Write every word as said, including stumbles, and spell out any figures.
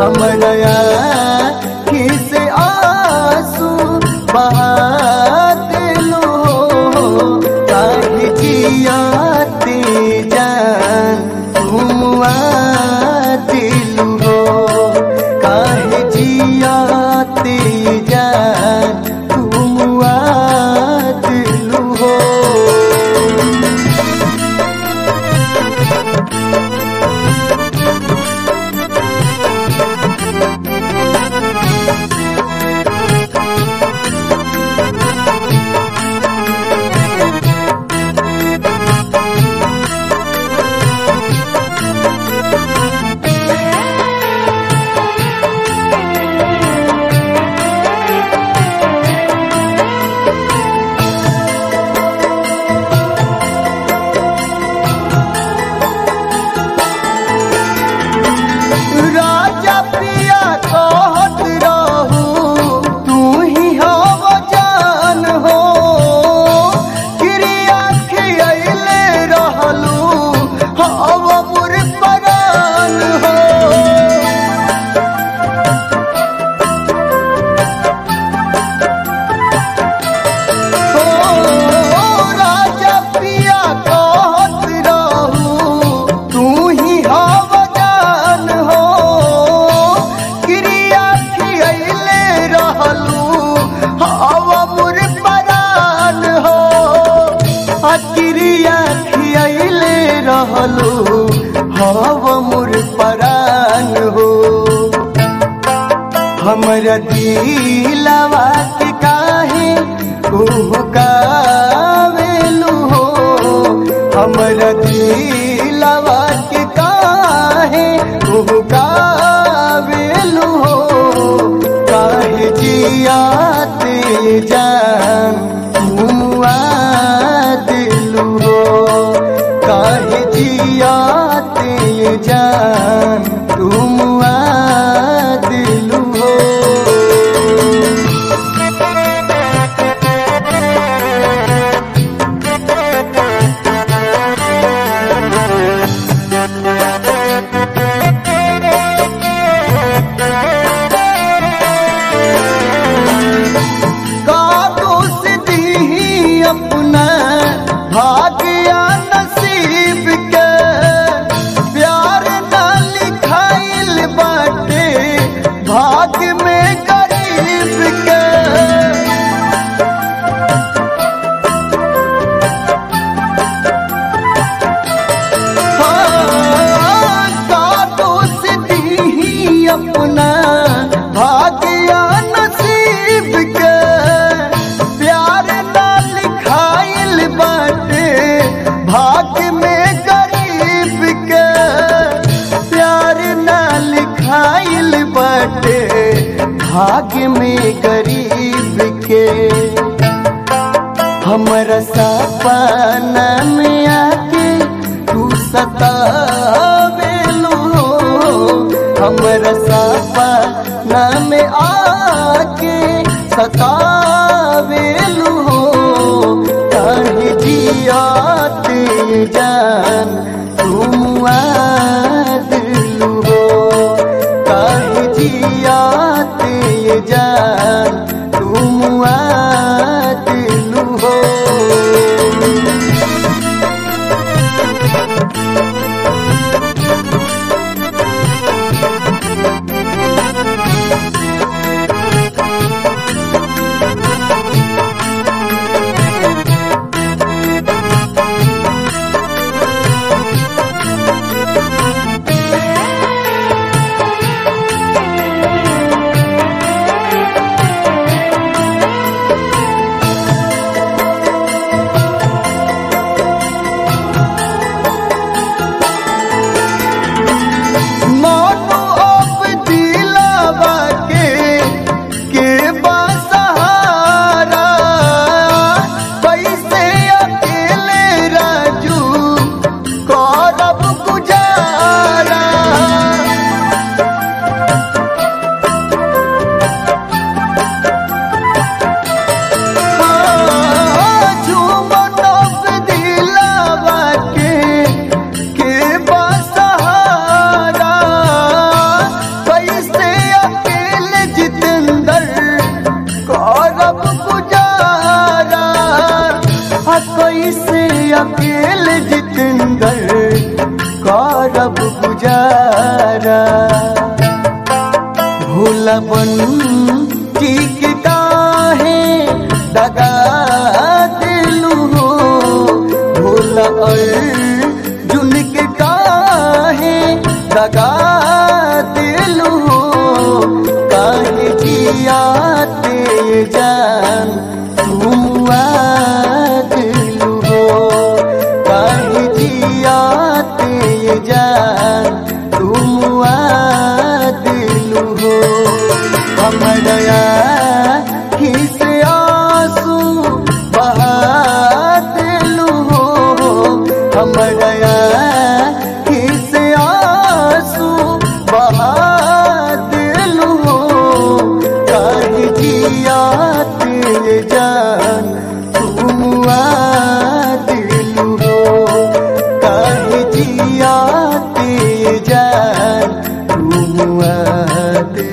हमरा आँखी से आंसू बहा दिलू हो काहे जियाते जान तुम आ दिलू हो काहे जियाते जान तुम आ दिलू हो। रहलू हव मोर परान हो हमरा दिलवा के काहे कुहकावेलू हो हमरा दिलवा के काहे कुहकावेलू हो काहे जियाते जान तुम आ दिलू हो काहे जियाते जान तुम आ दिलू हो। कादो से दी अपना भाग्या नसीब के प्यार ना लिखाइल बाटे भाग्य में गरीब के कादो से दी अपना भाग्या नसीब के प्यार ना लिखाइल बाटे भाग्य में गरीब के प्यार ना लिखाइल बाटे भाग्य में गरीब के हमरा सपना में आके तू सतावेलू हो हमरा सपना में आके सतावेलू हो काहे जियाते जान तुम आ दिलू हो काहे जियाते जान तुम आ दिलू हो। भोला बन ठीक काहे दगा दिलू हो भोला अर्जुन के काहे दगा दिलू हो काहे जियाते जान तुम आ दिलू हो काहे जियाते जान तुम आ दिलू हो हमरा खिस आंसू बहा दिलू हो हमरा खिस आंसू बहा दिलू हो काहे जियाते जान तुम आ दिलू हो काहे जियाते जान तुम आ दिलू